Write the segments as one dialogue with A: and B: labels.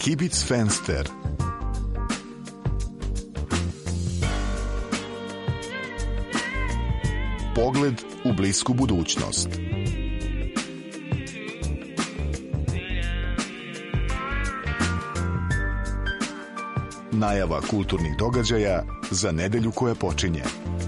A: Kibic Fenster. Pogled u blisku budućnost. Najava kulturnih događaja za nedelju koja počinje.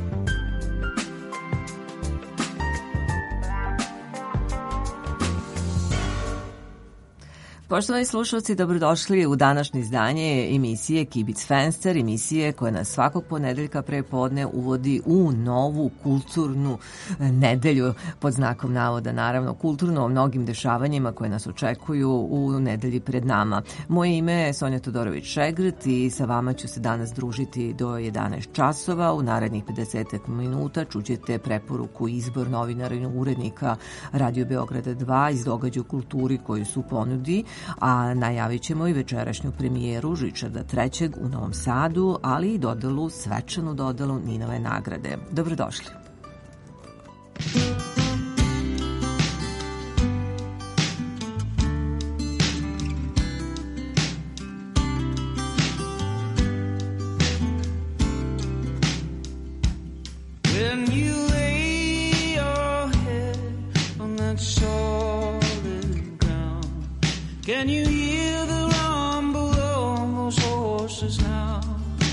B: Poštovani slušalci, dobrodošli u današnje izdanje emisije Kibic Fenster, emisije koja nas svakog ponedeljka pre podne uvodi u novu kulturnu nedelju, pod znakom navoda naravno, kulturno o mnogim dešavanjima koje nas očekuju u nedelji pred nama. Moje ime je Sonja Todorović-Šegrt i sa vama ću se danas družiti do 11 časova. U narednih 50 minuta čućete preporuku i izbor novinara i urednika Radio Beograda 2 iz događaja u kulturi koju su ponudi, a najavit ćemo i večerašnju premijeru Ričarda III u Novom Sadu, ali i svečanu dodelu Ninove nagrade. Dobrodošli.
C: Can you hear the rumble of those horses now?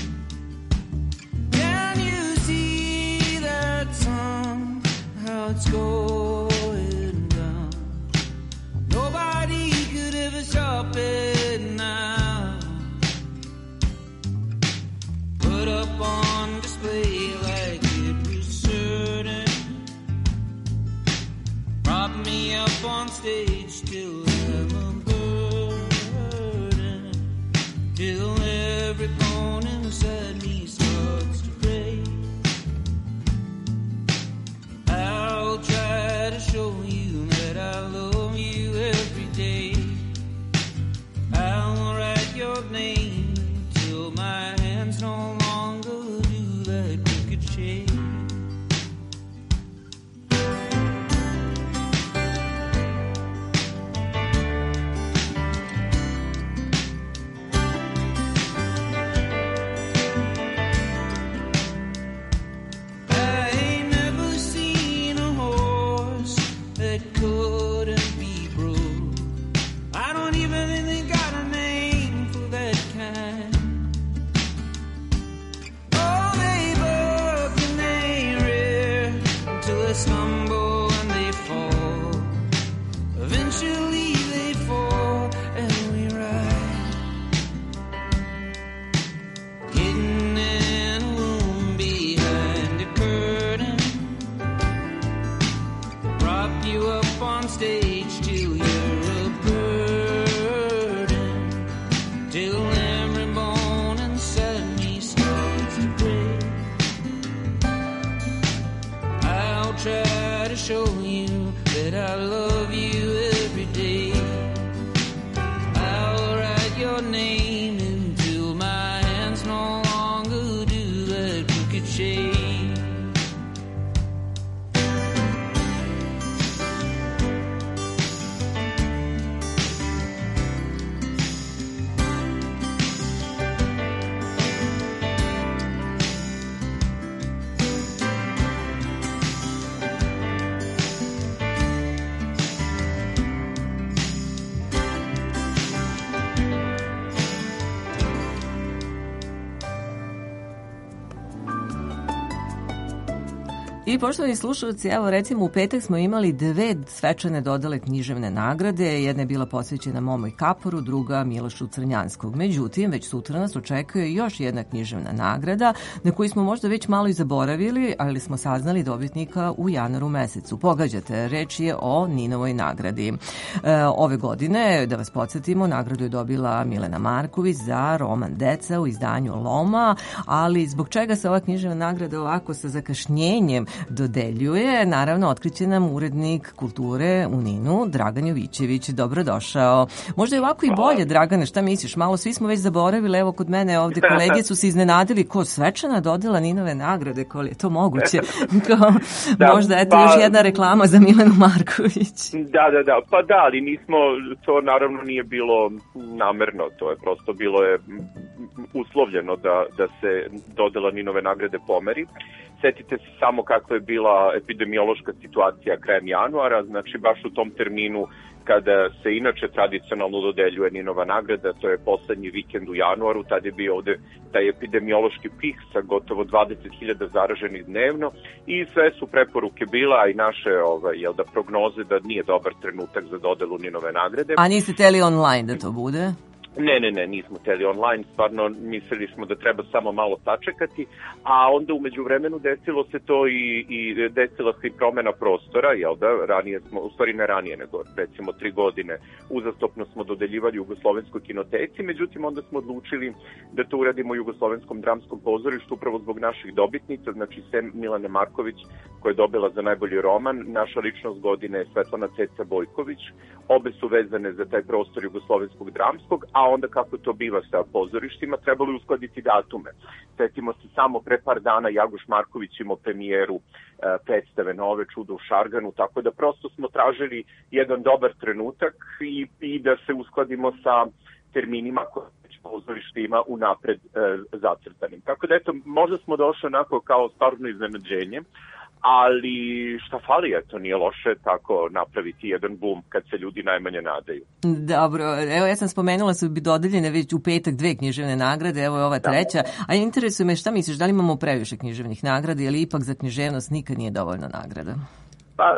C: Can you see that sun, how it's going down? Nobody could ever stop it now. Put up on display like it was certain. Prop me up on stage till till every bone inside me starts to break. I'll try to show you that I love you every day. I'll write your name till my hands no longer do that crooked shake.
B: I poštovani slušalci, evo recimo u petak smo imali 2 svečane dodele književne nagrade. Jedna je bila posvećena Momoj Kaporu, druga Milošu Crnjanskog. Međutim, već sutra nas očekuje još jedna književna nagrada na koju smo možda već malo i zaboravili, ali smo saznali dobitnika u januaru mesecu. Pogađate, reč je o Ninovoj nagradi. Ove godine, da vas podsjetimo, nagradu je dobila Milena Marković za roman Deca u izdanju Loma, ali zbog čega se ova književna nagrada ovako sa zakašnjenjem dodeljuje. Naravno, otkriće nam urednik kulture u Ninu, Dragan Jovićević. Dobrodošao. Možda je ovako i bolje, Dragane, šta misliš? Malo svi smo već zaboravili, evo kod mene ovde kolege su se iznenadili ko svečana dodela Ninove nagrade, koliko je to moguće. Možda, eto, još jedna reklama za Milenu Marković.
D: Da, pa da, ali nismo, to naravno nije bilo namerno, to je prosto bilo je uslovljeno da se dodela Ninove nagrade pomeri. Setite se samo kakva je bila epidemiološka situacija krajem januara, znači baš u tom terminu kada se inače tradicionalno dodeljuje Ninova nagrada, to je poslednji vikend u januaru, tad je bio ovde taj epidemiološki pik sa gotovo 20.000 zaraženih dnevno i sve su preporuke bila i naše prognoze da nije dobar trenutak za dodelu Ninove nagrade.
B: A niste teli online da to bude?
D: Ne, nismo teli online, stvarno mislili smo da treba samo malo sačekati, a onda umeđu vremenu desilo se to i desila se i promena prostora, jel da, ranije smo, u stvari ne ranije, nego recimo 3 godine uzastopno smo dodeljivali Jugoslovenskoj kinoteci, međutim onda smo odlučili da to uradimo u Jugoslovenskom dramskom pozorištu upravo zbog naših dobitnica, znači sem Milane Marković koja je dobila za najbolji roman, naša ličnost godine je Svetlana Ceca Bojković, obe su vezane za taj prostor Jugoslovenskog dramskog, a onda kako to biva sa pozorištima, trebalo je uskladiti datume. Setimo se samo pre par dana Jagoš Marković imao premijeru predstave Nove čudo u Šarganu, tako da prosto smo tražili jedan dobar trenutak i da se uskladimo sa terminima koje pozorište ima unapred zacrtanim. Tako da eto, možda smo došli onako kao stvarno iznenađenje, ali šta fali, eto, nije loše tako napraviti jedan boom kad se ljudi najmanje nadaju.
B: Dobro, evo ja sam spomenula su bi dodeljene već u petak 2 književne nagrade, evo je ova treća, a interesuje me šta misliš, da li imamo previše književnih nagrada ili ipak za književnost nikad nije dovoljno nagrada?
D: Pa,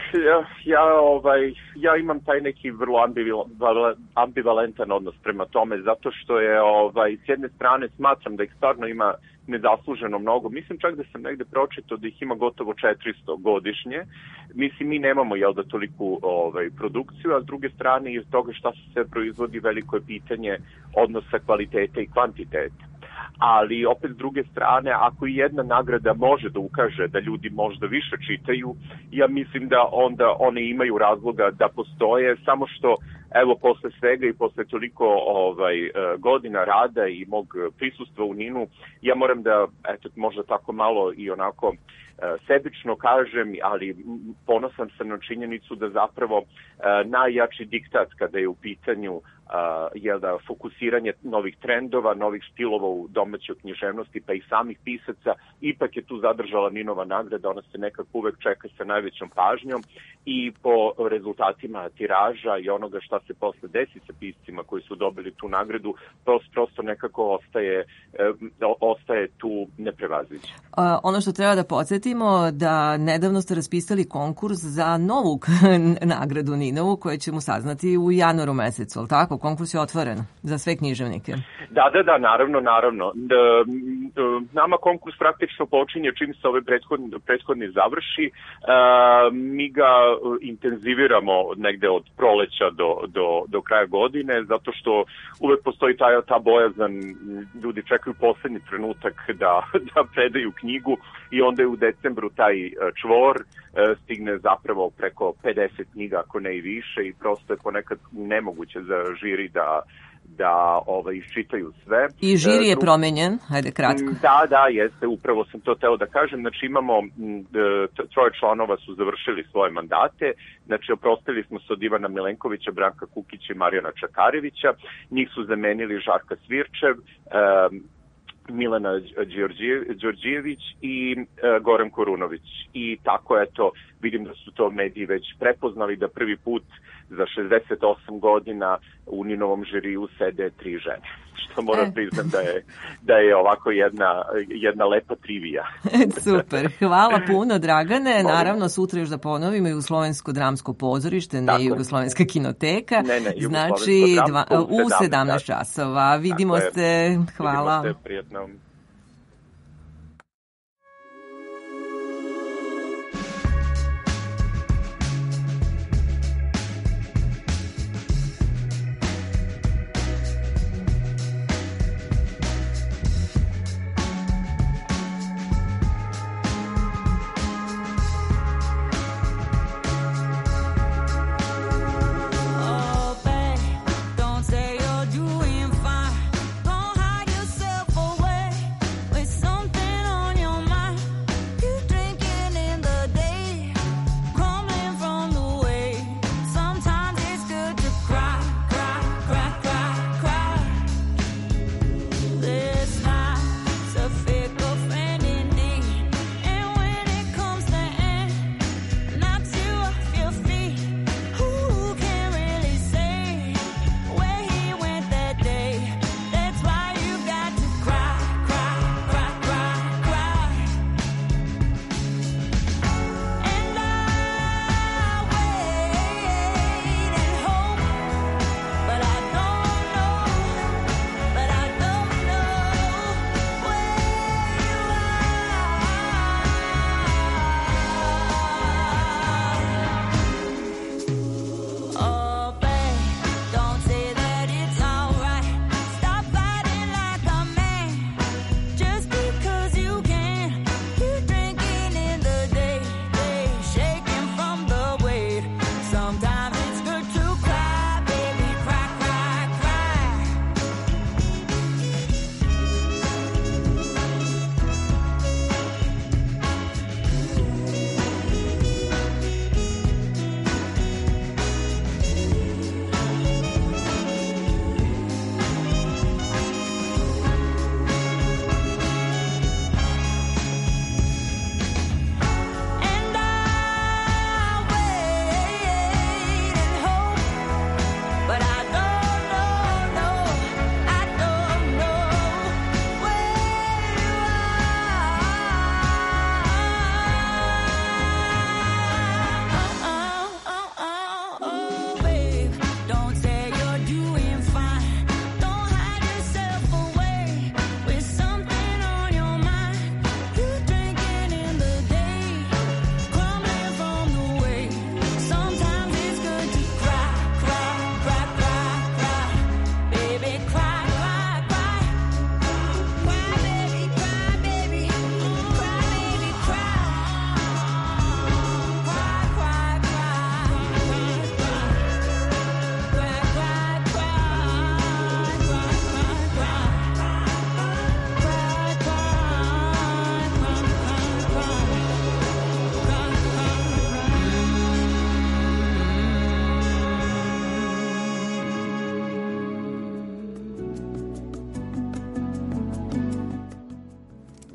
D: ja imam taj neki vrlo ambivalentan odnos prema tome, zato što je, s jedne strane, smatram da ih stvarno ima nezasluženo mnogo. Mislim čak da sam negde pročitao da ih ima gotovo 400 godišnje. Mislim, mi nemamo, toliku produkciju, a s druge strane, iz toga šta se sve proizvodi, veliko je pitanje odnosa kvalitete i kvantitete. Ali opet s druge strane, ako i jedna nagrada može da ukaže da ljudi možda više čitaju, ja mislim da onda one imaju razloga da postoje, samo što evo posle svega i posle toliko godina rada i mog prisustva u Ninu, ja moram da možda tako malo i onako sebično kažem, ali ponosan sam na činjenicu da zapravo najjači diktat kada je u pitanju fokusiranje novih trendova, novih stilova u domaćoj književnosti, pa i samih pisaca, ipak je tu zadržala Ninova nagrada, ona se nekako uvek čeka sa najvećom pažnjom i po rezultatima tiraža i onoga šta se posle desi sa piscima koji su dobili tu nagradu, prosto nekako ostaje tu neprevaziđen.
B: Ono što treba da podsjetimo, da nedavno ste raspisali konkurs za novu nagradu Ninovu, koju ćemo saznati u januaru mesecu, ali tako? Konkurs je otvoren za sve književnike.
D: Da, naravno. Nama konkurs praktično počinje čim se ove prethodni završi. Mi ga intenziviramo negde od proleća do kraja godine, zato što uvek postoji ta bojazan, ljudi čekaju poslednji trenutak da predaju knjigu i onda je u decembru taj čvor stigne zapravo preko 50 knjiga, ako ne i više, i prosto je ponekad nemoguće za žiri da iščitaju sve.
B: I žiri je promenjen, hajde kratko.
D: Da, jeste, upravo sam to teo da kažem. Znači imamo 3 članova su završili svoje mandate, znači oprostili smo se od Ivana Milenkovića, Branka Kukića i Marijana Čakarevića, njih su zamenili Žarka Svirčev, Milena Đorđijević i Goran Korunović. I tako, eto, vidim da su to mediji već prepoznali da prvi put za 68 godina u Ninovom žiriju sede 3 žene. Što moram priznam da je ovako jedna lepa trivija.
B: Super, hvala puno, Dragane. Naravno, sutra još da ponovimo Jugoslovensko dramsko pozorište, ne Jugoslovenska kinoteka. Znači, u 17 časova. Vidimo se, hvala.
D: Vidimo se, prijetno.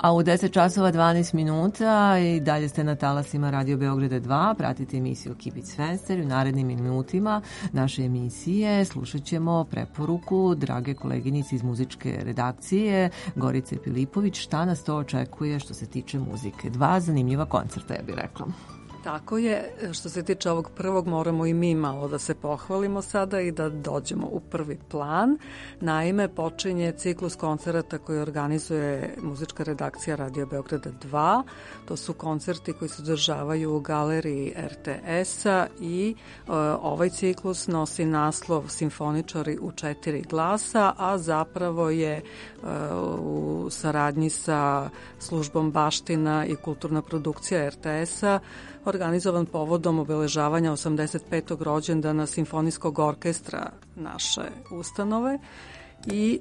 B: A u 10 časova 12 minuta i dalje ste na talasima Radio Beograda 2, pratite emisiju Kibic Fenster. U narednim minutima naše emisije slušat ćemo preporuku drage koleginice iz muzičke redakcije Gorice Filipović. Šta nas to očekuje što se tiče muzike? 2 zanimljiva koncerta, ja bih rekla.
E: Tako je, što se tiče ovog prvog moramo i mi malo da se pohvalimo sada i da dođemo u prvi plan. Naime, počinje ciklus koncerata koji organizuje muzička redakcija Radio Beograda 2. To su koncerti koji se održavaju u galeriji RTS-a i ovaj ciklus nosi naslov Simfoničari u 4 glasa, a zapravo je u saradnji sa službom Baština i kulturna produkcija RTS-a organizovan povodom obeležavanja 85. rođendana Simfonijskog orkestra naše ustanove i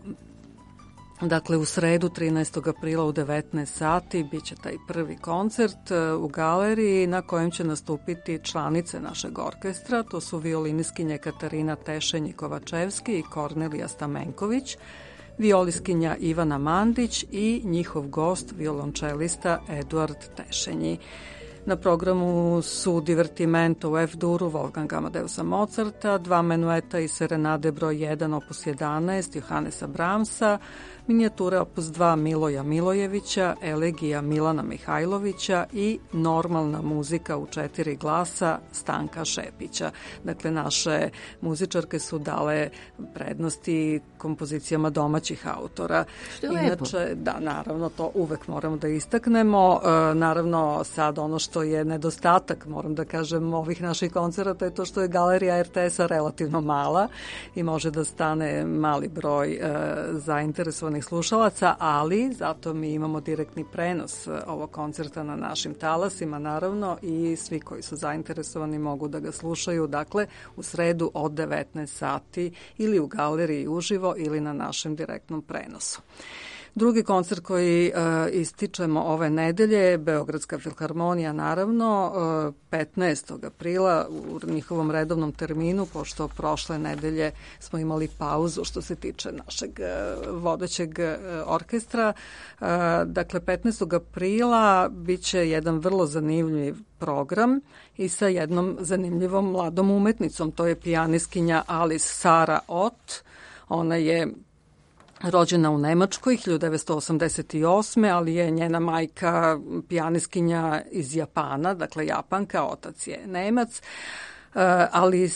E: dakle u sredu 13. aprila u 19 sati biće taj prvi koncert u galeriji na kojem će nastupiti članice našeg orkestra, to su violinistkinje Katarina Tešenji-Kovačevski i Kornelija Stamenković, violiskinja Ivana Mandić i njihov gost, violončelista Eduard Tešenji. Na programu su Divertimento u F-duru Wolfganga Amadeusa Mozarta, 2 menueta i serenade broj 1 opus 11 Johannesa Brahmsa, minijature opus 2 Miloja Milojevića, elegija Milana Mihajlovića i normalna muzika u 4 glasa Stanka Šepića. Dakle, naše muzičarke su dale prednosti kompozicijama domaćih autora.
B: Što je lepo.
E: Inače, da, naravno, to uvek moramo da istaknemo. Naravno, sad ono što je nedostatak, moram da kažem, ovih naših koncerata je to što je galerija RTS-a relativno mala i može da stane mali broj zainteresovanih slušalaca, ali zato mi imamo direktni prenos ovog koncerta na našim talasima, naravno, i svi koji su zainteresovani mogu da ga slušaju, dakle, u sredu od 19 sati ili u galeriji uživo ili na našem direktnom prenosu. Drugi koncert koji ističemo ove nedelje je Beogradska filharmonija, naravno, 15. aprila u njihovom redovnom terminu, pošto prošle nedelje smo imali pauzu što se tiče našeg vodećeg orkestra. Dakle, 15. aprila biće jedan vrlo zanimljiv program i sa jednom zanimljivom mladom umetnicom, to je pijanistkinja Alice Sara Ott. Ona je rođena u Nemačkoj 1988. ali je njena majka pijanistkinja iz Japana, dakle Japanka, otac je Nemac. Ali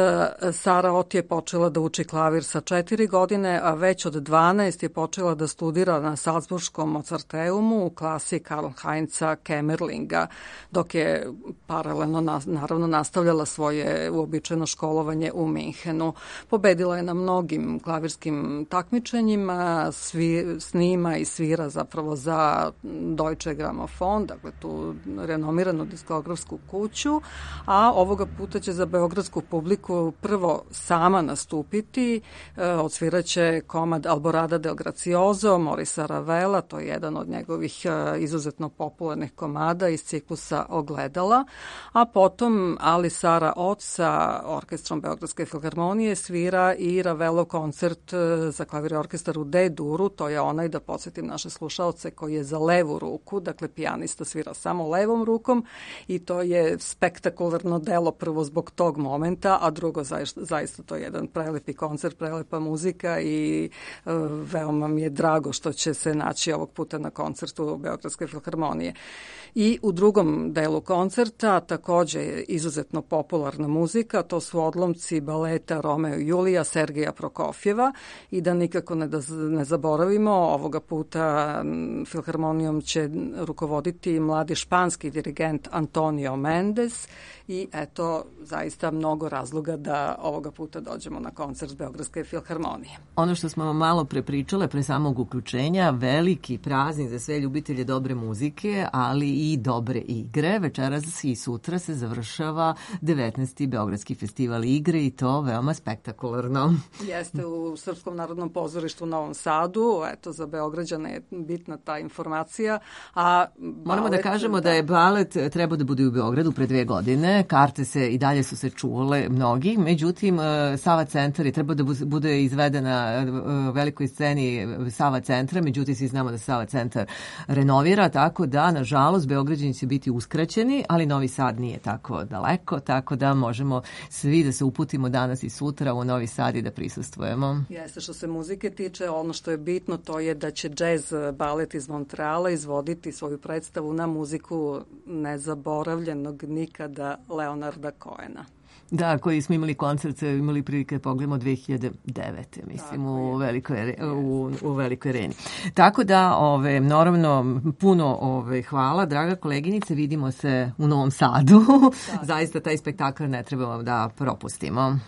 E: Sara Ott je počela da uči klavir sa 4 godine, a već od 12 je počela da studira na Salzburškom Mozarteumu u klasi Karl Heinza Kämmerlinga, dok je paralelno naravno nastavljala svoje uobičajeno školovanje u Minhenu. Pobedila je na mnogim klavirskim takmičenjima, snima i svira zapravo za Deutsche Grammophon, dakle tu renomiranu diskografsku kuću, a ovoga puta će za beogradsku publiku prvo sama nastupiti, odsviraće komad Alborada del Grazioso Morisa Ravela, to je jedan od njegovih izuzetno popularnih komada iz ciklusa Ogledala, a potom Ali Sara Ott sa orkestrom Beogradske filharmonije svira i Ravelov koncert za klavir i orkestar u D-duru, to je onaj, da podsjetim naše slušaoce, koji je za levu ruku, dakle pijanista svira samo levom rukom i to je spektakularno delo, prvo zbog tog momenta, a drugo zaista to je jedan prelepi koncert, prelepa muzika i veoma mi je drago što će se naći ovog puta na koncertu Beogradske filharmonije. I u drugom delu koncerta takođe je izuzetno popularna muzika, to su odlomci baleta Romeo i Julija Sergeja Prokofjeva i da nikako ne zaboravimo, ovoga puta filharmonijom će rukovoditi mladi španski dirigent Antonio Mendes i eto, zaista mnogo razloga da ovoga puta dođemo na koncert Beogradske filharmonije.
B: Ono što smo malo prepričale pre samog uključenja, veliki praznik za sve ljubitelje dobre muzike, ali i dobre igre. Večeras i sutra se završava 19. Beogradski festival igre i to veoma spektakularno.
E: Jeste u Srpskom narodnom pozorištu u Novom Sadu, eto za Beograđane je bitna ta informacija. A balet,
B: moramo da kažemo da je balet trebao da bude u Beogradu pre 2 godine, karte se i dalje dalje su se čule mnogi, međutim Sava centar je treba da bude izvedena velikoj sceni Sava centra, međutim svi znamo da Sava centar renovira, tako da nažalost Beograđani će biti uskraćeni, ali Novi Sad nije tako daleko, tako da možemo svi da se uputimo danas i sutra u Novi Sad i da prisustvujemo.
E: Jeste, što se muzike tiče, ono što je bitno to je da će jazz balet iz Montreala izvoditi svoju predstavu na muziku nezaboravljenog nikada Leonarda Cohena.
B: Da, koji smo imali koncert, imali prilike da pogledamo 2009. mislim, u Velikoj areni. Tako da, naravno, puno hvala, draga koleginice, vidimo se u Novom Sadu. Zaista taj spektakl ne trebamo da propustimo.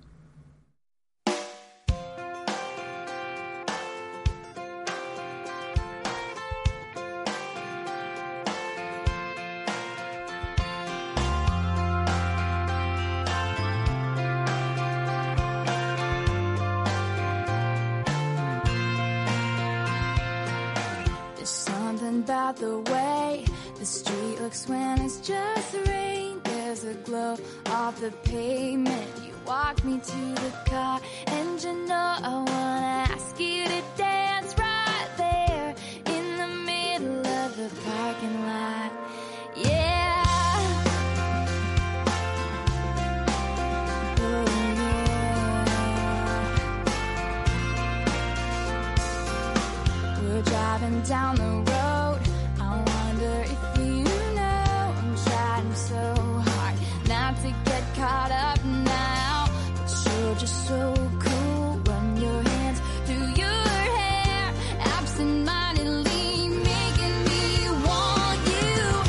F: About the way the street looks when it's just rain. There's a glow off the pavement. You walk me to the car, and you know I wanna ask you to dance right there in the middle of the parking lot. Yeah. Oh yeah. We're driving down the road. Caught up now, but you're just so cool. Run your hands through your hair, absent-mindedly making me want you.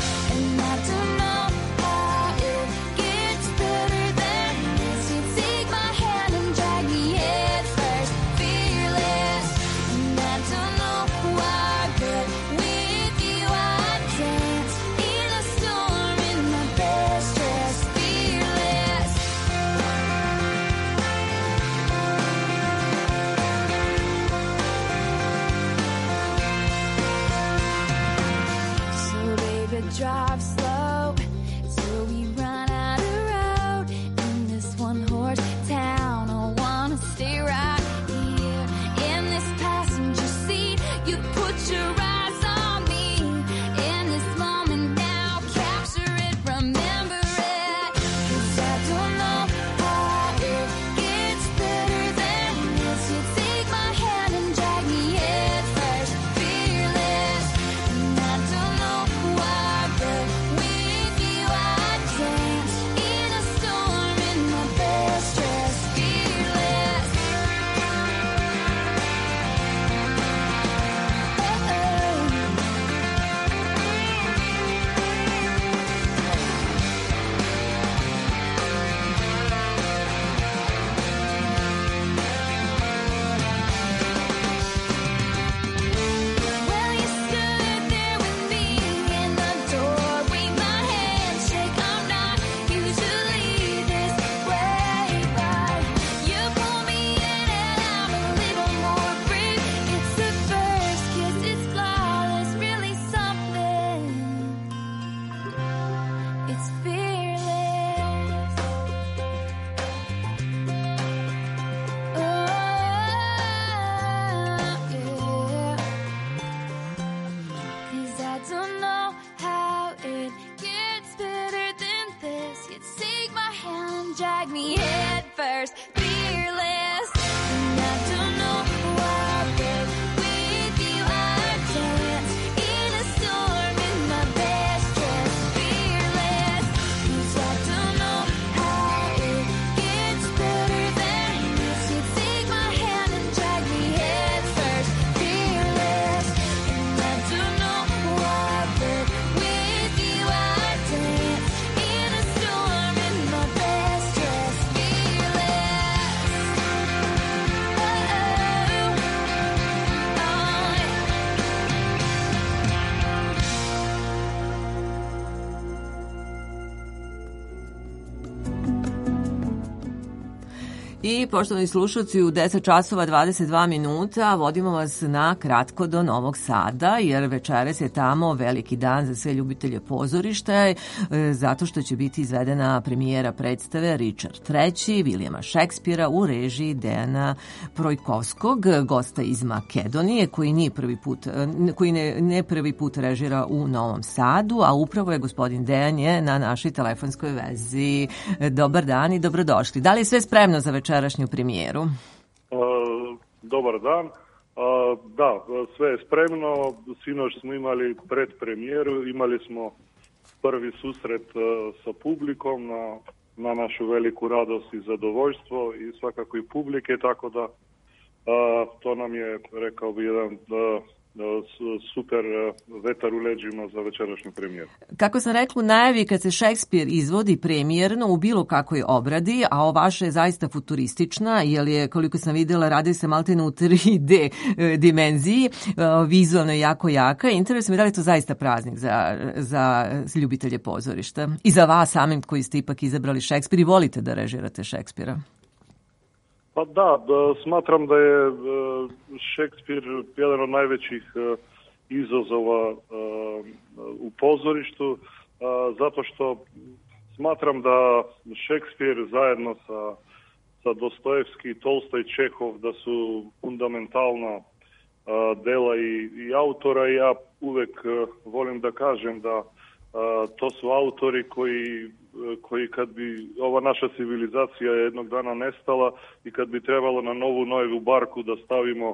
B: I poštovani slušalci, u 10 časova 22 minuta vodimo vas na kratko do Novog Sada, jer večeras je tamo veliki dan za sve ljubitelje pozorišta, zato što će biti izvedena premijera predstave Richard III. Vilijama Šekspira u režiji Dejana Projkovskog, gosta iz Makedonije, koji ne prvi put režira u Novom Sadu, a upravo je gospodin Dejan je na našoj telefonskoj vezi. Dobar dan i dobrodošli. Da li je sve spremno za večerašnju premijeru?
G: Dobar dan. Da, sve je spremno. Sinoć smo imali predpremijeru, imali smo prvi susret sa publikom na našu veliku radost i zadovoljstvo i svakako i publike, tako da to nam je, rekao bi, jedan super vetar u leđima za večerašnju premijeru.
B: Kako sam rekla u najavi, kad se Šekspir izvodi premijerno u bilo kakvoj obradi, a ova vaša je zaista futuristična, jer je, koliko sam vidjela, radi se maltene u 3D dimenziji, vizualno je jako jaka. Interesuje me da li je to zaista praznik za ljubitelje pozorišta i za vas samim koji ste ipak izabrali Šekspir i volite da režirate Šekspira.
G: Pa da, smatram da je Šekspir jedan od najvećih izazova u pozorištu, zato što smatram da Šekspir zajedno sa Dostojevski, Tolstoj, Čehov da su fundamentalna dela i autora. Ja uvek volim da kažem da to su autori koji kad bi ova naša civilizacija jednog dana nestala i kad bi trebalo na novu barku da stavimo,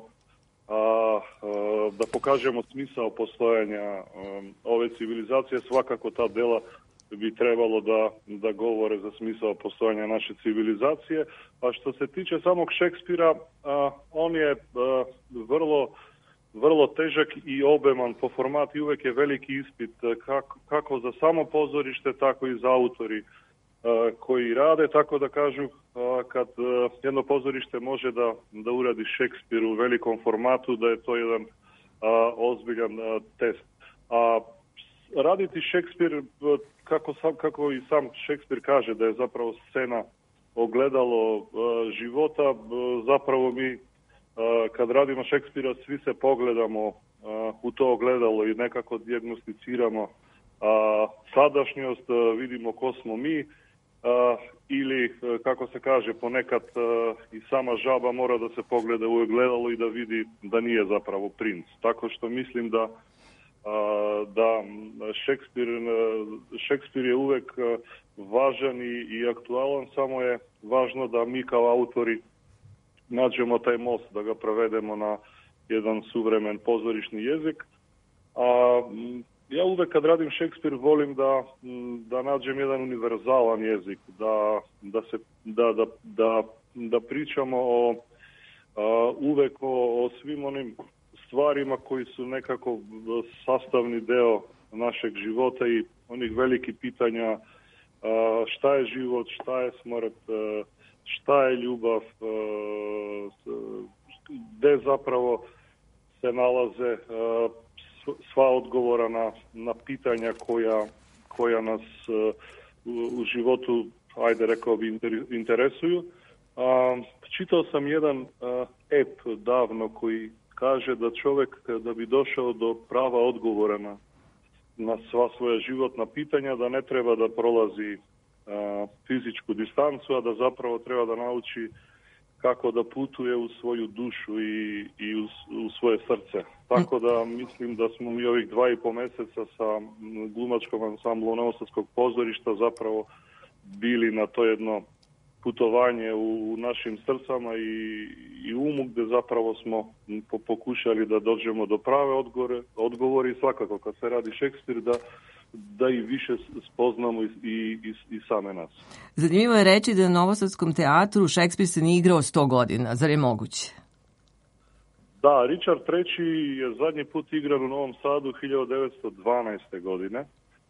G: da pokažemo smisao postojanja ove civilizacije, svakako ta dela bi trebalo da govore za smisao postojanja naše civilizacije. A što se tiče samog Šekspira, on je vrlo težak i obeman po formatu i uvek je veliki ispit kako za samo pozorište, tako i za autori koji rade, tako da kažu kad jedno pozorište može da uradi Šekspir u velikom formatu, da je to jedan ozbiljan test. A raditi Šekspir, kako i sam Šekspir kaže, da je zapravo scena ogledalo života, zapravo mi kad radimo Šekspira svi se pogledamo u to ogledalo i nekako dijagnosticiramo sadašnjost, vidimo ko smo mi, ili kako se kaže ponekad i sama žaba mora da se pogleda u ogledalo i da vidi da nije zapravo princ. Tako što mislim da Šekspir je uvek važan i aktualan, samo je važno da mi kao autori nađemo taj most, da ga prevedemo na jedan suvremen pozorišni jezik. Ja uvek kad radim Šekspir volim da nađem jedan univerzalan jezik, da pričamo uvek o svim onim stvarima koji su nekako sastavni deo našeg života i onih velikih pitanja šta je život, šta je smrt, šta je ljubav, gde zapravo se nalaze sva odgovora na pitanja koja nas u životu, ajde rekao bi, interesuju. Čitao sam jedan ep davno koji kaže da čovjek da bi došao do prava odgovora na sva svoja životna pitanja, da ne treba da prolazi fizičku distancu, a da zapravo treba da nauči kako da putuje u svoju dušu i u svoje srce. Tako da mislim da smo mi ovih 2,5 meseca sa glumačkom ansamblom Novosadskog pozorišta zapravo bili na to jedno putovanje u našim srcama i umu, gde zapravo smo pokušali da dođemo do prave odgovore i svakako kad se radi Šekspir da i više spoznamo i same nas.
B: Zanimljivo je reći da na Novosadskom teatru Šekspir se nije igrao 100 godina. Zar je moguće?
G: Da, Richard III. Je zadnji put igran u Novom Sadu 1912. godine.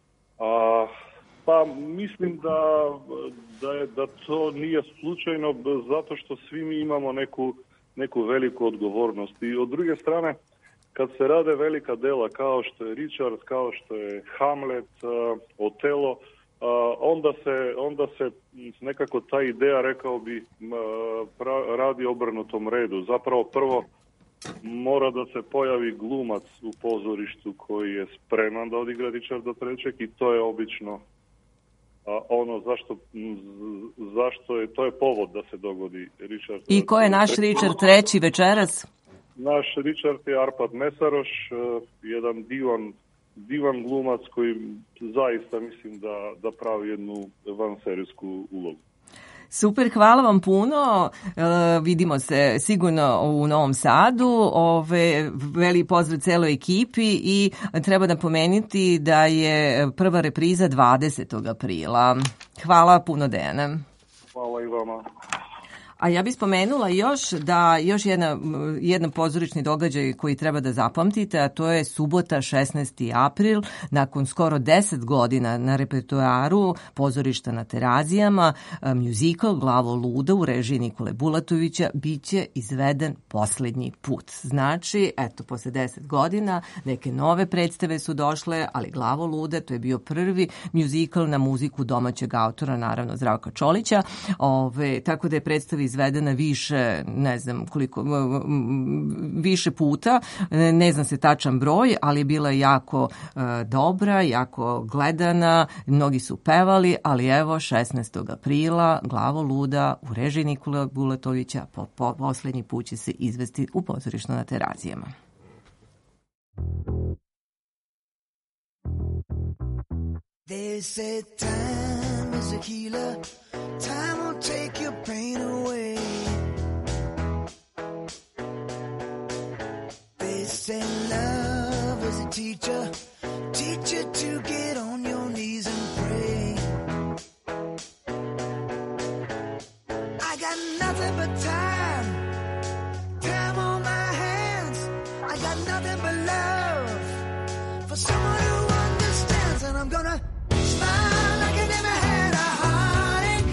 G: Pa mislim da to nije slučajno, zato što svi mi imamo neku veliku odgovornost. I od druge strane, kad se rade velika dela kao što je Richard, kao što je Hamlet, Otelo, onda se nekako ta ideja, rekao bi, radi obrnutom redu. Zapravo prvo mora da se pojavi glumac u pozorištu koji je spreman da odigra Richarda III. I to je obično ono zašto je, to je povod da se dogodi Richard.
B: I ko je naš Richard III večeras?
G: Naš Richard je Arpad Mesaroš, jedan divan glumac koji zaista mislim da pravi jednu vanserijsku ulogu.
B: Super, hvala vam puno. Vidimo se sigurno u Novom Sadu. Veli pozdrav celoj ekipi i treba napomenuti da je prva repriza 20. aprila. Hvala puno, Dejana.
G: Hvala i vama.
B: A ja bih spomenula još jedan pozorišni događaj koji treba da zapamtite, a to je subota 16. april, nakon skoro 10 godina na repertoaru pozorišta na Terazijama, mjuzikl Glavo luda u režiji Nikole Bulatovića biće izveden poslednji put. Znači, eto, posle 10 godina neke nove predstave su došle, ali Glavo luda, to je bio prvi mjuzikl na muziku domaćeg autora, naravno Zdravka Čolića, tako da je predstava izvedena više, ne znam koliko, više puta, ne znam se tačan broj, ali je bila jako dobra, jako gledana, mnogi su pevali, ali evo 16. aprila Glavo luda u režiji Nikola Bulatovića poslednji put će se izvesti u pozorištu na Terazijama.
H: They say time is a healer, time will take your pain away. They say love is a teacher, teach you to get on your knees and pray. I got nothing but time, time on my hands. I got nothing but love for someone who understands, and I'm gonna smile like I never had a heartache,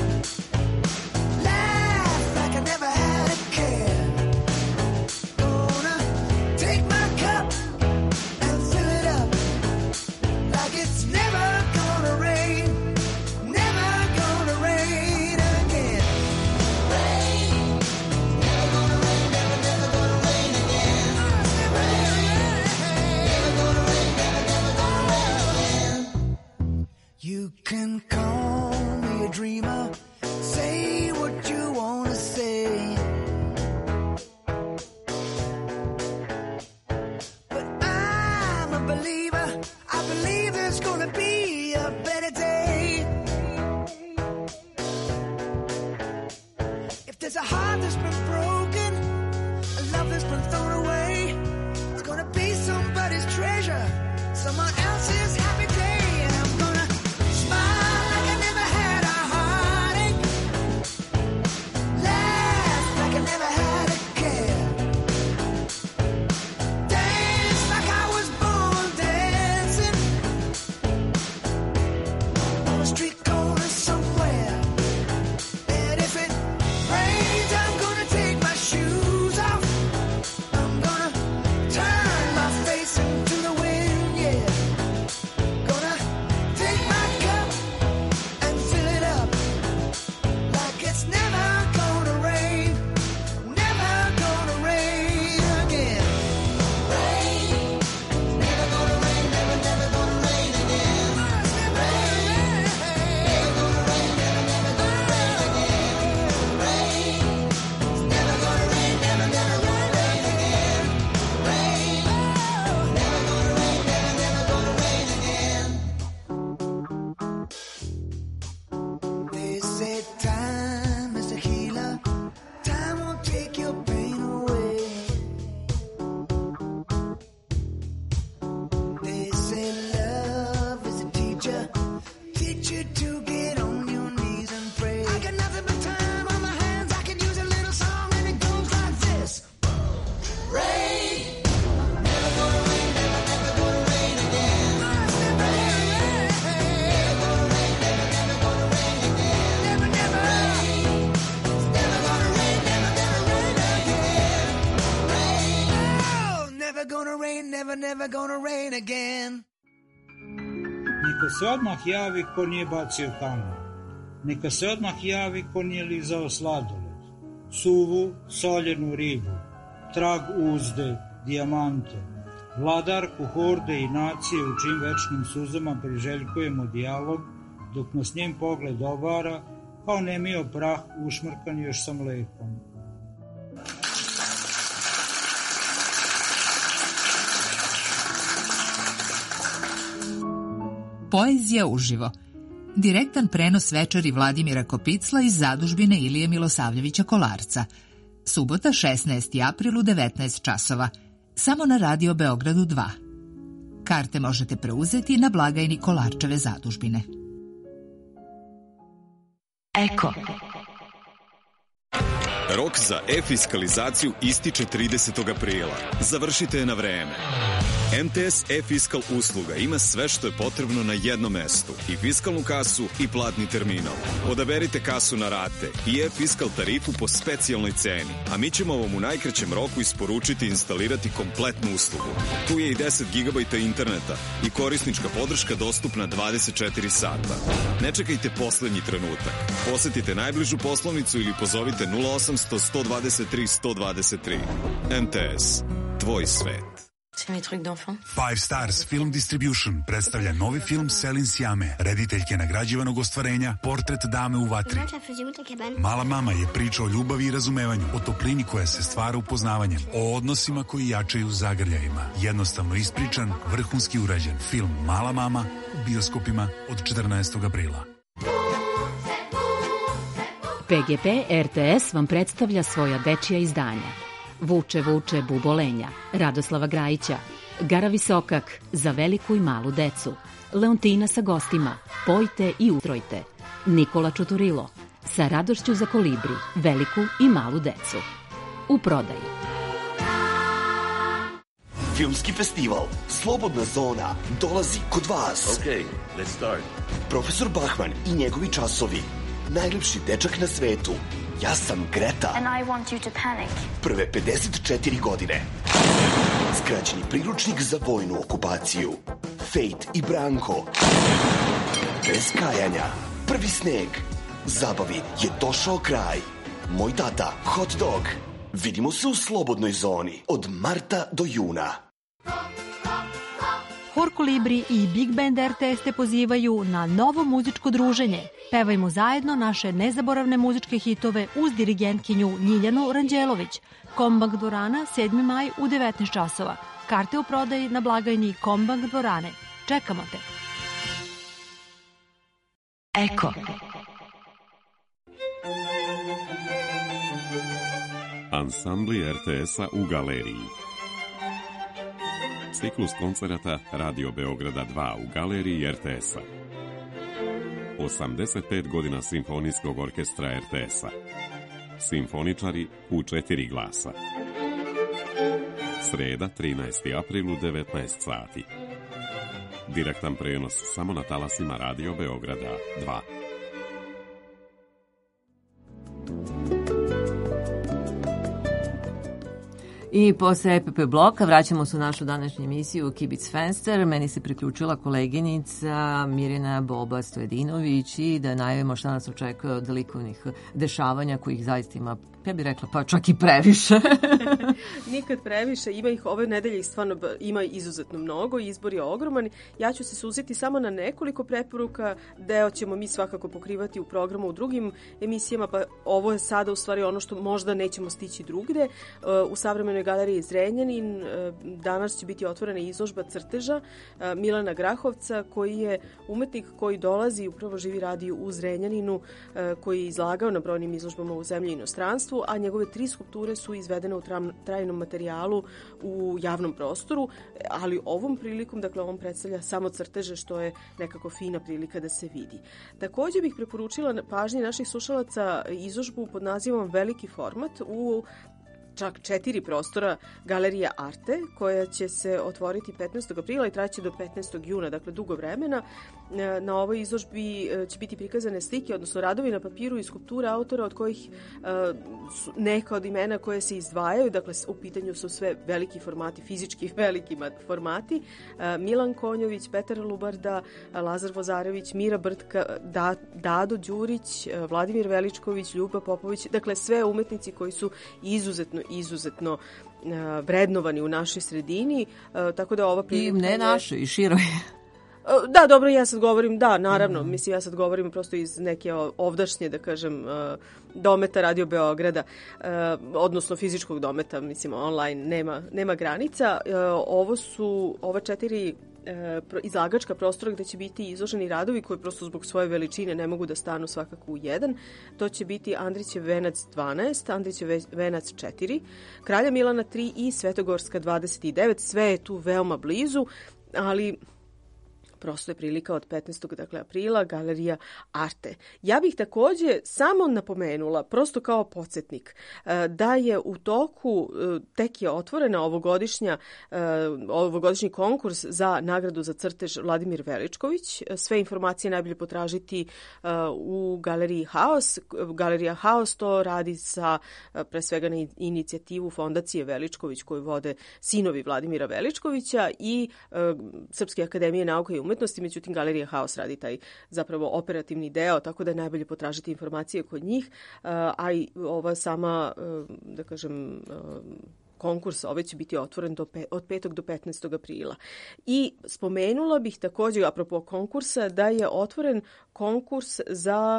H: laugh like I never had a care. Gonna take my cup and fill it up like it's never gonna rain, never gonna rain again. Rain, never gonna rain, never gonna rain again. Rain, never gonna rain, never gonna rain again. You can call me a dreamer, say what you want to say, but I'm a believer, I believe there's gonna be a better day. If there's a heart that's been broken, a love that's been thrown away, it's gonna be somebody's treasure, someone else's happy day. And I'm gonna smile like I never had a heartache, laugh like I never had a care, dance like I was born dancing on a street corner somewhere. And if it rains, I'm gonna take my shoes off, I'm gonna turn my face into the wind, yeah. Gonna take my cup and fill it up like it's never gonna rain, never gonna rain again. Rain, never gonna rain, never gonna rain again. Rain, never gonna rain, never gonna rain again. Rain, never gonna rain, never gonna rain again. Rain, never gonna rain, never gonna rain again. They say time is a healer, time won't take your pain away. They say love is a teacher, teach you to get on your knees and pray. I got nothing but time on my hands, I can use a little song and it goes like this. Rain, never gonna rain, never gonna rain again. Rain, never gonna rain, never gonna rain again. Never, never rain, never gonna rain, never rain again. Rain, oh, never gonna rain, never gonna rain again.
I: Niko se odmah javi ko nije bacio kamen. neka se odmah javi ko nije lizao sladoled, suvu, soljenu ribu, trag uzde, dijamante, vladarku horde i nacije u čim večnim suzama priželjkujemo dijalog, dok nas njen pogled obara, kao nemio prah ušmrkan još sa mlekom.
J: Poezija uživo. Direktan prenos večeri Vladimira Kopicla iz zadužbine Ilije Milosavljevića Kolarca. Subota, 16. april u 19 časova. Samo na Radio Beogradu 2. Karte možete preuzeti na blagajni Kolarčeve zadužbine. Eko.
K: Rok za e-fiskalizaciju ističe 30. aprila. Završite je na vreme. MTS e-fiskal usluga ima sve što je potrebno na jednom mestu, i fiskalnu kasu i platni terminal. Odaberite kasu na rate i e-fiskal tarifu po specijalnoj ceni, a mi ćemo vam u najkraćem roku isporučiti i instalirati kompletnu uslugu. Tu je i 10 GB interneta i korisnička podrška dostupna 24 sata. Ne čekajte poslednji trenutak. Posetite najbližu poslovnicu ili pozovite 0800 123 123. MTS. Tvoj svet.
L: Five Stars Film Distribution predstavlja novi film Selin Sjame, rediteljke nagrađivanog ostvarenja Portret dame u vatri. Mala mama je priča o ljubavi i razumevanju, o toplini koja se stvara upoznavanjem, o odnosima koji jačaju zagrljajima. Jednostavno ispričan, vrhunski urađen film Mala mama u bioskopima od 14. aprila.
M: PGP RTS vam predstavlja svoja dečija izdanja. Vuče, vuče, bubolenja, Radoslava Grajića, Gara Visokak, za veliku i malu decu, Leontina sa gostima, Pojte i ustrojte, Nikola Čuturilo, sa radošću za kolibri, veliku i malu decu. U prodaji.
N: Filmski festival Slobodna zona dolazi kod vas.
O: Okay, let's start.
N: Profesor Bachman i njegovi časovi. Najlepši dečak na svetu. Ja sam Greta.
P: And I want you to panic.
N: Prve 54 godine. Skraćeni priručnik za vojnu okupaciju. Fate i Branko. Bez kajanja. Prvi sneg. Zabavi je došao kraj. Moj tata, hot dog. Vidimo se u Slobodnoj zoni od marta do juna.
Q: Hor Kolibri i Big Band RTS te pozivaju na novo muzičko druženje. Pevajmo zajedno naše nezaboravne muzičke hitove uz dirigentkinju Ljiljanu Ranđelović. Kombank dvorana, 7. maj u 19 časova. Karte u prodaji na blagajni Kombank dvorane. Čekamo te.
J: Eko.
R: Ansambli RTS-a u galeriji. Ciklus koncerata Radio Beograda 2 u galeriji RTS-a. 85 godina simfonijskog orkestra RTS-a. Simfoničari u 4 glasa. Sreda, 13. april u 19 sati. Direktan prenos samo na talasima Radio Beograda 2.
B: I posle EPP bloka vraćamo se u našu današnju emisiju Kibic Fenster. Meni se priključila koleginica Mirjana Boba-Stojedinović i da najavimo šta nas očekuje od likovnih dešavanja kojih zaista ima, ja bih rekla, pa čak i previše.
S: Nikad previše, ima ih ove nedelje, stvarno ima izuzetno mnogo, izbor je ogroman. Ja ću se suzeti samo na nekoliko preporuka, deo ćemo mi svakako pokrivati u programu u drugim emisijama, pa ovo je sada u stvari ono što možda nećemo stići drugde. U Savremenoj galeriji Zrenjanin danas će biti otvorena izložba crteža Milana Grahovca, koji je umetnik koji dolazi i upravo živi radi u Zrenjaninu, koji je izlagao na brojnim izložbama u zemlji i inostranstvu, a njegove 3 skulpture su izvedene u trajnom materijalu u javnom prostoru, ali ovom prilikom, dakle, on predstavlja samo crteže, što je nekako fina prilika da se vidi. Također bih preporučila pažnji naših slušalaca izložbu pod nazivom Veliki format u čak 4 prostora Galerija Arte, koja će se otvoriti 15. aprila i traće do 15. juna, dakle dugo vremena. Na ovoj izložbi će biti prikazane slike, odnosno radovi na papiru i skulpture autora, od kojih su neka od imena koje se izdvajaju, dakle u pitanju su sve veliki formati, fizički veliki formati. Milan Konjović, Petar Lubarda, Lazar Vozarević, Mira Brtka, Dado Đurić, Vladimir Veličković, Ljuba Popović, dakle sve umetnici koji su izuzetno vrednovani u našoj sredini, tako da ova prilika...
B: I ne naše, i široj.
S: Da, dobro, ja sad govorim, da, naravno, mislim, ja sad govorim prosto iz neke ovdašnje, da kažem, dometa Radio Beograda, odnosno fizičkog dometa, mislim, online, nema granica. Ova 4 izlagačka prostora gde će biti izloženi radovi koji prosto zbog svoje veličine ne mogu da stanu svakako u jedan. To će biti Andrićev venac 12, Andrićev venac 4, Kralja Milana 3 i Svetogorska 29. Sve je tu veoma blizu, ali... prosto je prilika od 15. Dakle, aprila, Galerija Arte. Ja bih takođe samo napomenula, prosto kao podsjetnik, da je u toku, tek je otvorena ovogodišnji konkurs za nagradu za crtež Vladimir Veličković. Sve informacije najbolje potražiti u Galeriji Haos. Galerija Haos to radi pre svega na inicijativu Fondacije Veličković koju vode sinovi Vladimira Veličkovića i Srpske akademije nauka i umetnosti, međutim Galerija Haos radi taj zapravo operativni deo, tako da je najbolje potražiti informacije kod njih, a i ova sama, da kažem, konkurs ove će biti otvoren od 5. do 15. aprila. I spomenula bih također, apropo konkursa, da je otvoren konkurs za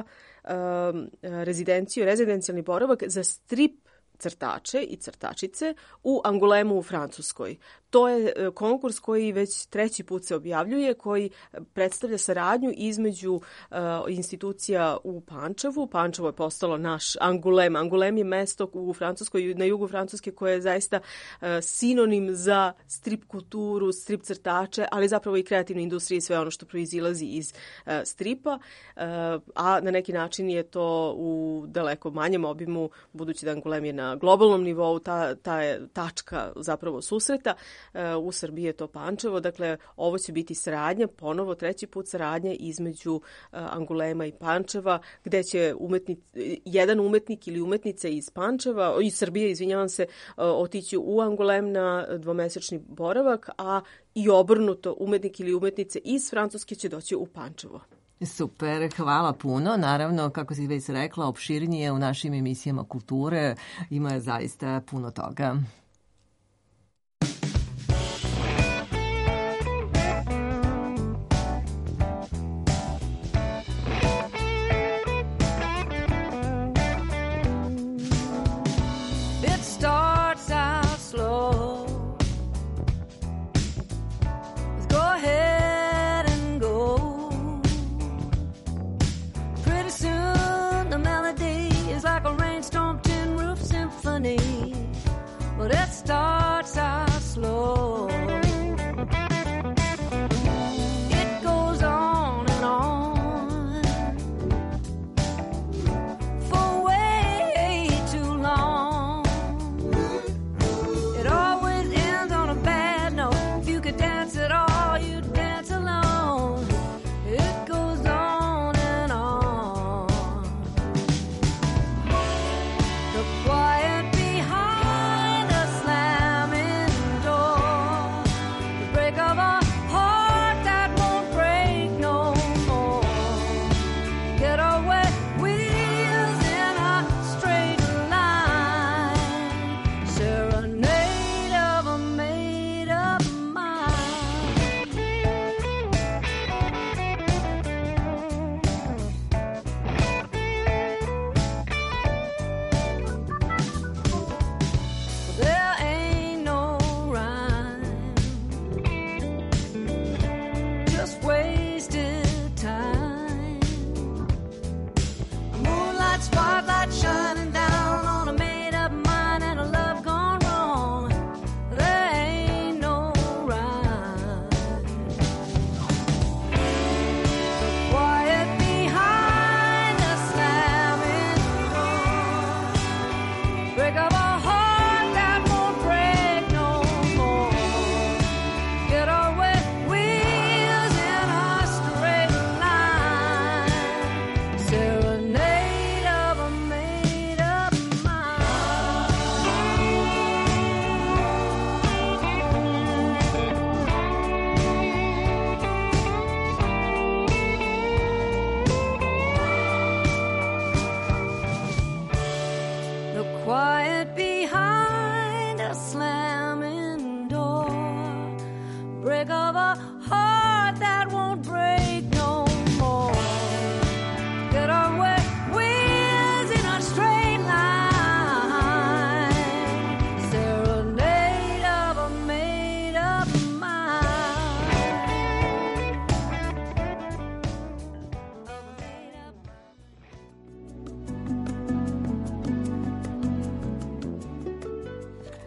S: rezidencijalni boravak za strip crtače i crtačice u Angulemu u Francuskoj. To je konkurs koji već 3. put se objavljuje, koji predstavlja saradnju između institucija u Pančevu. Pančevo je postalo naš Angulem. Angulem je mesto u Francuskoj, na jugu Francuske, koje je zaista sinonim za strip kulturu, strip crtače, ali zapravo i kreativne industrije i sve ono što proizilazi iz stripa. A na neki način je to u daleko manjem obimu, budući da Angulem je na globalnom nivou, ta je tačka zapravo susreta. U Srbiji je to Pančevo, dakle ovo će biti saradnja, ponovo 3. put saradnja između Angulema i Pančeva, gde će jedan umetnik ili umetnica iz Pančeva, iz Srbije, izvinjavam se, otići u Angulem na 2-mesečni boravak, a i obrnuto, umetnik ili umetnice iz Francuske će doći u Pančevo.
B: Super, hvala puno. Naravno, kako si već rekla, opširnije u našim emisijama kulture ima zaista puno toga.
O: Whatever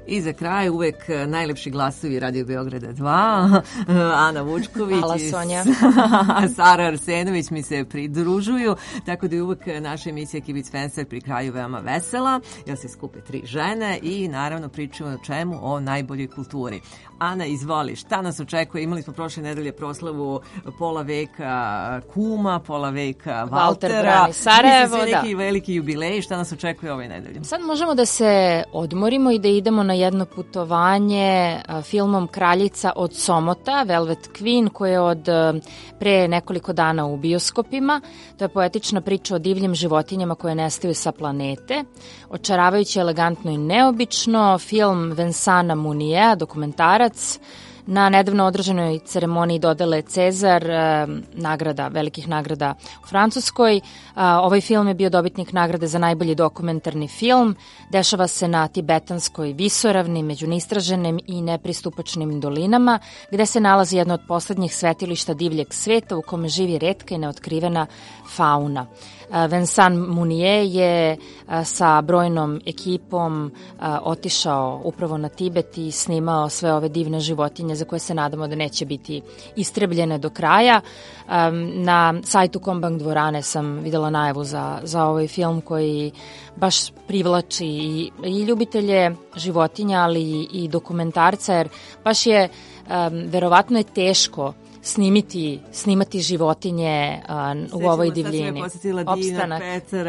B: I za kraj uvek najlepši glasovi Radio Beograda 2, Ana Vučković
O: Hvala,
B: i
O: Sonja.
B: Sara Arsenović mi se pridružuju, tako da je uvek naša emisija Kibic Fenster pri kraju veoma vesela, jer se skupe 3 žene i naravno pričamo o čemu? O najboljoj kulturi. Ana, izvoli, šta nas očekuje? Imali smo prošle nedelje proslavu pola veka Kuma, pola veka Valtera.
O: Brani Sarajevo,
B: neki veliki jubilej. Šta nas očekuje ove nedelje?
O: Sad možemo da se odmorimo i da idemo na jedno putovanje filmom Kraljica od Somota, Velvet Queen, koje je od pre nekoliko dana u bioskopima. To je poetična priča o divljim životinjama koje nestaju sa planete. Očaravajuće, elegantno i neobično. Film Vincenta Muniea, dokumentarac. Na nedavno održanoj ceremoniji dodele Cezar, nagrada, velikih nagrada u Francuskoj. Ovaj film je bio dobitnik nagrade za najbolji dokumentarni film. Dešava se na tibetanskoj visoravni, među neistraženim i nepristupačnim dolinama, gde se nalazi jedno od poslednjih svetilišta divljeg sveta u kome živi retka i neotkrivena fauna. Vincent Munier je sa brojnom ekipom otišao upravo na Tibet i snimao sve ove divne životinje za koje se nadamo da neće biti istrebljene do kraja. Na sajtu Kombang dvorane sam videla najavu za ovaj film koji baš privlači i ljubitelje životinja, ali i dokumentarca, jer baš je, verovatno je teško snimati životinje u ovoj divljini.
B: Opstanak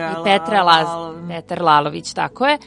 O: Petar Lalović, tako je.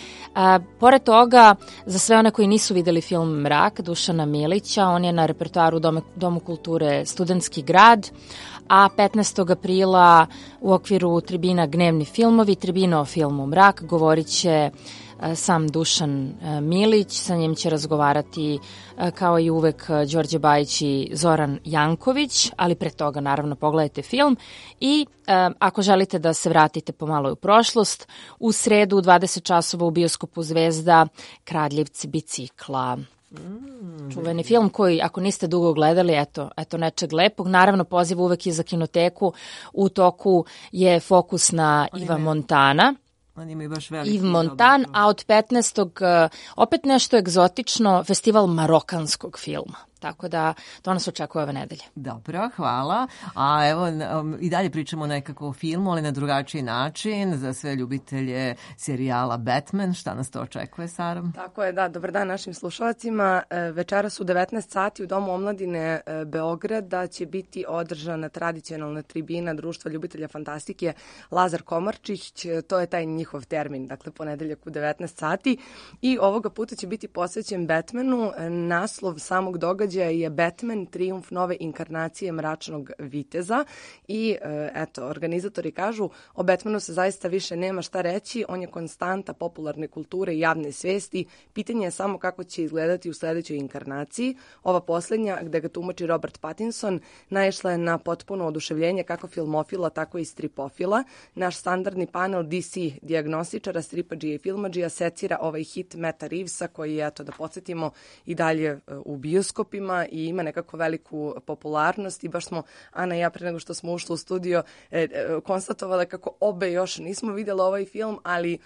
O: Pored toga, za sve one koji nisu videli film Mrak, Dušana Milića, on je na repertoaru Domu kulture Studentski grad, a 15. aprila u okviru tribina Gnevni filmovi, tribina o filmu Mrak, govorit će sam Dušan Milić, sa njim će razgovarati kao i uvek Đorđe Bajić i Zoran Janković, ali pre toga naravno pogledajte film i ako želite da se vratite pomalo u prošlost, u sredu u 20 časova u bioskopu Zvezda Kradljevci bicikla. Čuveni film koji, ako niste dugo gledali, eto nečeg lepog. Naravno, poziv uvek je za Kinoteku. U toku je fokus na Iva Montana.
B: Oni imaju baš veliki
O: Yves Montand, a od 15. opet nešto egzotično, festival marokanskog filma. Tako da to nas očekuje ove nedelje.
B: Dobro, hvala. A evo i dalje pričamo nekako o filmu, ali na drugačiji način za sve ljubitelje serijala Batman. Šta nas to očekuje, Sara?
P: Tako je, da. Dobar dan našim slušalacima. Večeras u 19 sati u Domu omladine Beograda će biti održana tradicionalna tribina Društva ljubitelja fantastike Lazar Komarčić. To je taj njihov termin, dakle ponedeljak u 19 sati. I ovoga puta će biti posvećen Batmanu. Naslov samog događaja je Batman, trijumf nove inkarnacije mračnog viteza i eto, organizatori kažu o Batmanu se zaista više nema šta reći, on je konstanta popularne kulture i javne svesti, pitanje je samo kako će izgledati u sledećoj inkarnaciji. Ova poslednja, gde ga tumači Robert Pattinson, naišla je na potpuno oduševljenje kako filmofila, tako i stripofila. Naš standardni panel DC dijagnostičara, stripadžija i filmadžija secira ovaj hit Meta Reevesa koji je, eto da podsjetimo, i dalje u bioskopima i ima nekako veliku popularnost i baš smo, Ana i ja, pre nego što smo ušli u studio, konstatovali kako obe još nismo vidjeli ovaj film, ali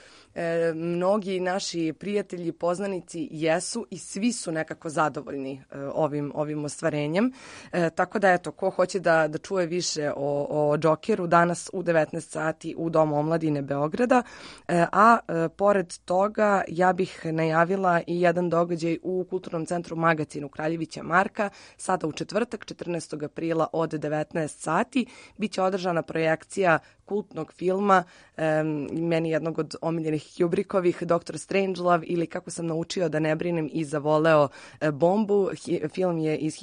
P: mnogi naši prijatelji, poznanici jesu i svi su nekako zadovoljni ovim ostvarenjem. Tako da, eto, ko hoće da čuje više o Džokeru, danas u 19 sati u Domu omladine Beograda. A pored toga, ja bih najavila i jedan događaj u Kulturnom centru Magacin Kraljevića Marka, sada u četvrtak, 14. aprila od 19 sati, biće održana projekcija kultnog filma, meni jednog od omiljenih Kubrickovih, Dr. Strangelove ili Kako sam naučio da ne brinem i zavoleo bombu. Film je iz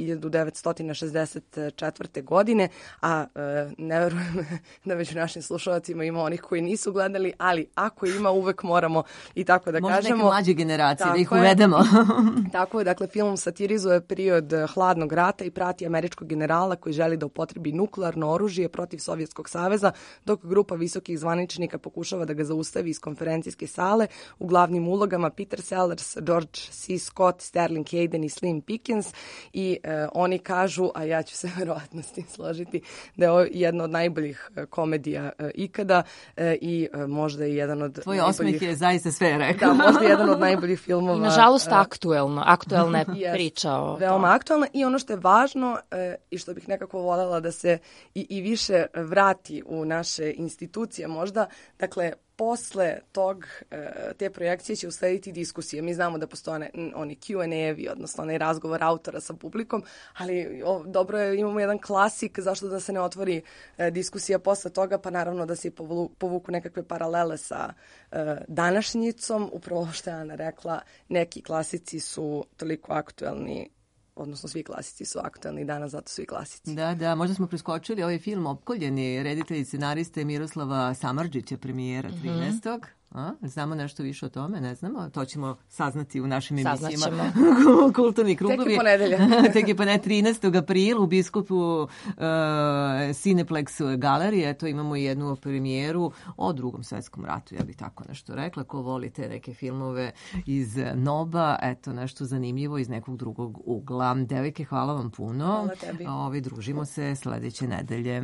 P: 1964. godine, a ne verujem da među našim slušalacima ima onih koji nisu gledali, ali ako ima, uvek moramo i tako da
B: možda
P: kažemo.
B: Možda neke mlađe generacije da ih uvedemo.
P: Tako je, dakle, film satirizuje period hladnog rata i prati američkog generala koji želi da upotrebi nuklearno oružje protiv Sovjetskog saveza, dok grupa visokih zvaničnika pokušava da ga zaustavi iz konferencijske sale. U glavnim ulogama Peter Sellers, George C. Scott, Sterling Hayden i Slim Pickens i oni kažu, a ja ću se verovatno s tim složiti, da je ovo jedna od najboljih komedija ikada i možda i jedan od
B: Tvoj osmeh je zaista sve rekao.
P: Da, možda jedan od najboljih filmova.
O: I nažalost aktuelna je priča.
P: Veoma aktuelna i ono što je važno i što bih nekako voljela da se i više vrati u naše institucije možda, dakle, posle te projekcije će uslediti diskusije. Mi znamo da postoje oni Q&A-evi, odnosno onaj razgovor autora sa publikom, ali dobro je, imamo jedan klasik, zašto da se ne otvori diskusija posle toga, pa naravno da se povuku nekakve paralele sa današnjicom. Upravo što je Ana rekla, neki klasici su toliko aktuelni, odnosno svi klasici su aktuelni danas, zato su i klasici.
B: Da, možda smo preskočili ovaj film Opkoljeni, reditelj i scenariste Miroslava Samardžića, premijera 13. Znamo nešto više o tome, ne znamo. To ćemo saznati u našim emisijama. Kulturni krugovi.
P: Tek je ponedeljak.
B: Tek je 13. aprila u Biskupu Cineplex galerije. Eto, imamo jednu premijeru o Drugom svetskom ratu, ja bih tako nešto rekla. Ko volite neke filmove iz NOB-a, eto, nešto zanimljivo iz nekog drugog ugla. Devojke, hvala vam puno.
P: Hvala tebi.
B: Družimo se sledeće nedelje.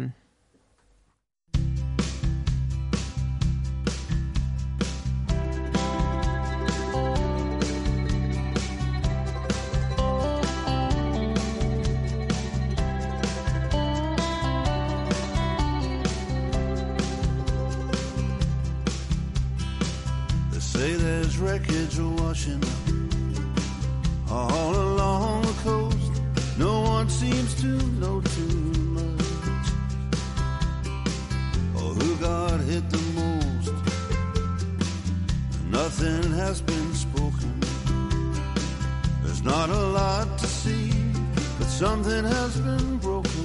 T: Say there's wreckage washing up all along the coast. No one seems to know too much, or who got hit the most. Nothing has been spoken. There's not a lot to see, but something has been broken.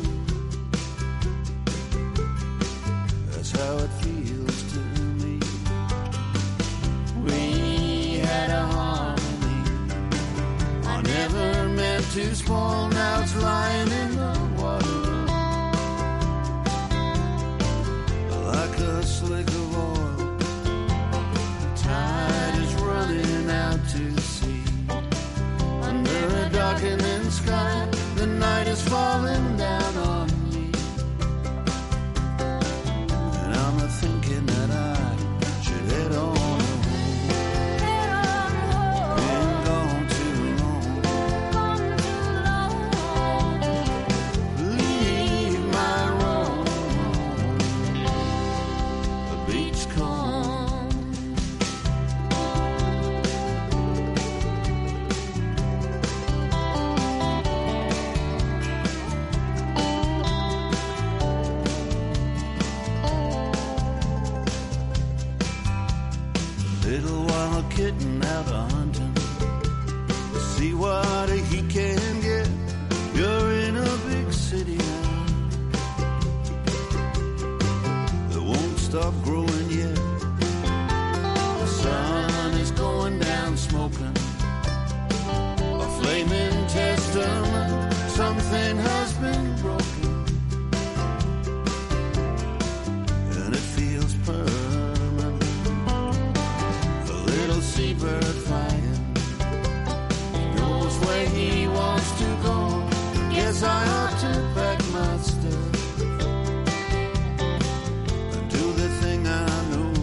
T: That's how it feels to me. We had a harmony I never meant to spoil. Now it's lying in the water like a slick of oil. The tide is running out to sea. Under a darkening sky, the night is falling down on me, and I'm thinking that I should head on. Kitten out a hunting to see what he can get. You're in a big city now that won't stop growing yet. The sun is going down smoking, a flaming testament. Something has been broken, and it feels permanent. Seabird flying, he knows where he wants to go. Guess I ought to pack my stuff and do the thing I know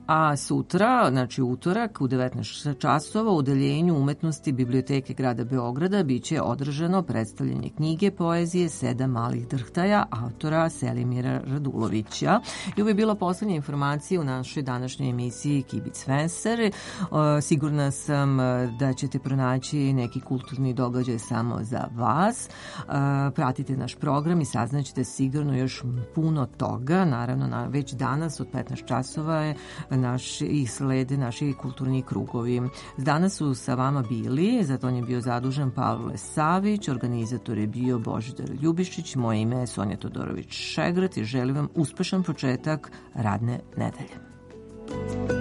B: A sutra, znači utorak, u 19 časova u Odeljenju umetnosti Biblioteke grada Beograda biće održano predstavljanje knjige poezije Sedam malih drhtaja autora Selimira Radulovića. I ovo je bila poslednja informacija u našoj današnjoj emisiji Kibic Fenster. Sigurna sam da ćete pronaći neki kulturni događaj samo za vas. Pratite naš program i saznaćete sigurno još puno toga. Naravno, već danas od 15 časova je i slede naši kulturni krugovi. Danas su sa vama bili, za to je bio zadužen Pavle Savić, organizator je bio Božidar Ljubišić, moje ime je Sonja Todorović-Šegrt i želim vam uspešan početak radne nedelje.